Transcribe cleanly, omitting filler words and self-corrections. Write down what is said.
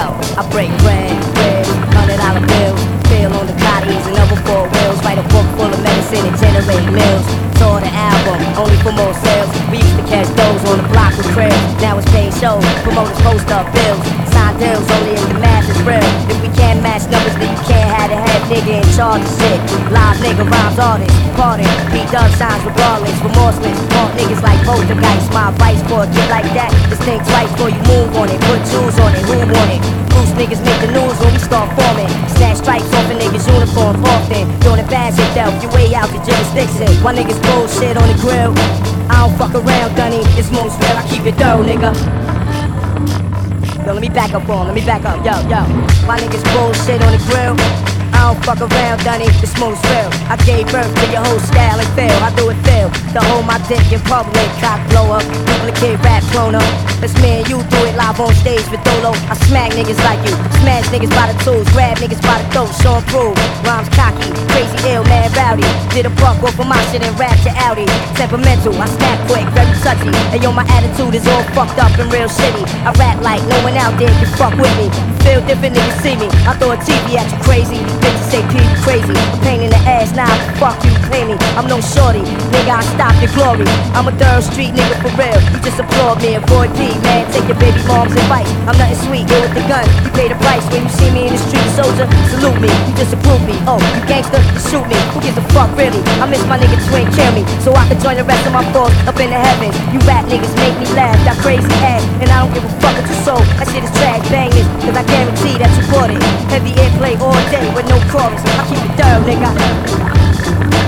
I break bread, $100 bills, feel on the cotties and other four wheels, write a book full of medicine and generate mills. Saw the album, only for more sales. We used to catch those on the block with cribs. Now it's paying shows, promoters post up bills, sign deals only if the math is real. If we can't match numbers, then you can't have the head nigga in charge of shit. Live nigga rhymes artists, pardon, P-Dub signs regardless, remorseless. Mark niggas like poltergeist. My advice for a kid like that is think twice before you move on it. Put jewels on it, who want it? Loose niggas make the news when we start forming. Snatch stripes off a nigga's uniform often. Doing it fast yourself, your way out the jurisdiction. Why niggas bullshit on the grill? I don't fuck around, Dunny. It's most real, I keep it thorough, nigga. Yo, let me back up, yo. Why niggas bullshit on the grill? I don't fuck around, Dunny, it's most real. I gave birth to your whole style and feel. I do it feel to hold my dick in public, cock blower, duplicate rap cloner. That's me and you do it live on stage with Dolo. I smack niggas like you, smash niggas by the tools, grab niggas by the throat, show 'em prove. Rhymes cocky, crazy ill, mad rowdy. Did a buck off of my shit and rap to Audi. Temperamental, I snap quick, very touchy. And yo, my attitude is all fucked up and real shitty. I rap like no one out there can fuck with me. Feel different, niggas see me. I throw a TV at you crazy. Bitches say P crazy. A pain in the ass, now fuck you, pay me. I'm no shorty, nigga, I stop your glory. I'm a third street nigga for real. You just applaud me, avoid P, man. Take your baby mom's advice. I'm nothing sweet, here with the gun. You pay the price when you see me in the street, soldier. Salute me, you disapprove me. Oh, you gangster, you shoot me. Who gives a fuck, really? I miss my nigga Twin, kill me. So I can join the rest of my force up in the heavens. You rap niggas make me laugh, that crazy ass. And I don't give a fuck what you sold. That shit is trash, bang this, cause I guarantee that you bought it. Heavy airplay all day with no chorus. I keep it thorough, nigga.